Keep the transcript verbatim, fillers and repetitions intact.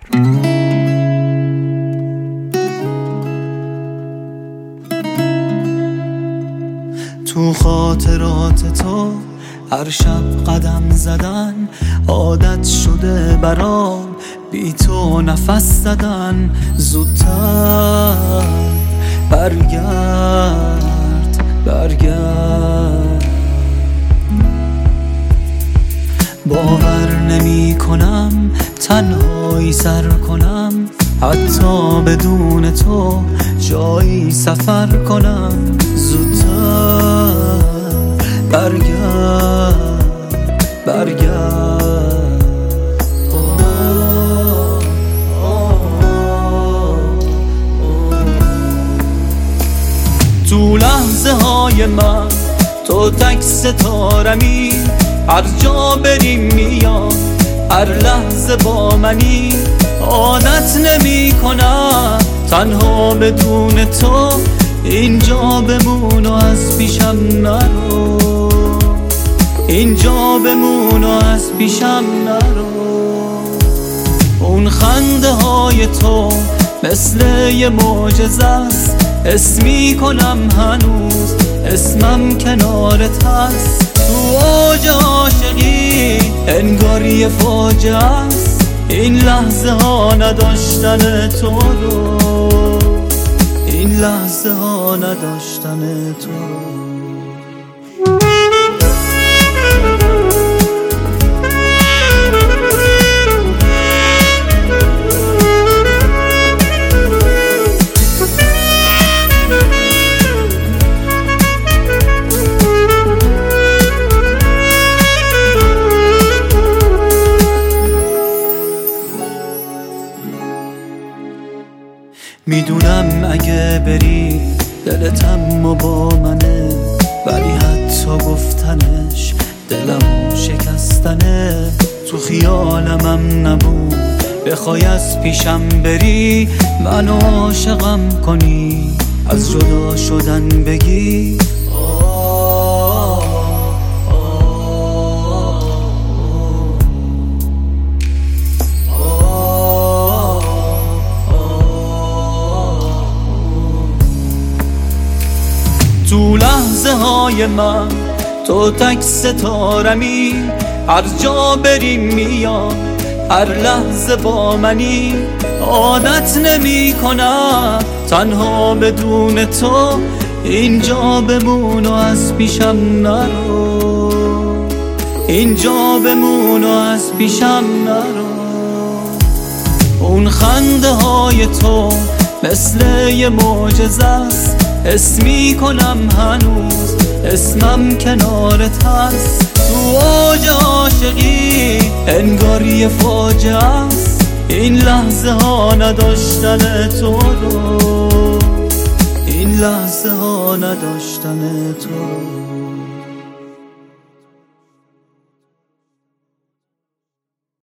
تو خاطرات تو هر شب قدم زدن عادت شده برام، بی تو نفس زدن. زودتر برگرد برگرد. باور نمی کنم تنهایی سر کنم، حتی بدون تو جایی سفر کنم. زودتر برگرد برگرد. تو لحظه های من تو تک ستارمی، هر جا بریم میام، هر لحظه با منی. عادت نمی کنم تنها بدون تو، اینجا بمون و از پیشم نرو، اینجا بمون و از پیشم نرو. اون خنده های تو مثل یه معجزه است، حس می کنم هنوز اسمم کنارت هست. تو اوج عاشقی انگار یه فاجعه است، این لحظه ها نداشتن تو رو، این لحظه ها نداشتن تو رو. میدونم اگه بری دلتم و با منه، ولی حتی گفتنش دلم شکستنه. تو خیالمم نبود بخوای از پیشم بری، منو عاشقم کنی، از جدا شدن بگی. تو لحظه های من تو تک ستارمی، هر جا بریم میام، هر لحظه با منی. عادت نمی کنم تنها بدون تو، اینجا بمون و از پیشم نرو، اینجا بمون و از پیشم نرو. اون خنده های تو مثل یه معجزه است، حس می کنم هنوز اسمم کنارت هست. تو اوج عاشقی انگار یه فاجعه است، این لحظه ها نداشتن تو رو، این لحظه ها نداشتن تو رو.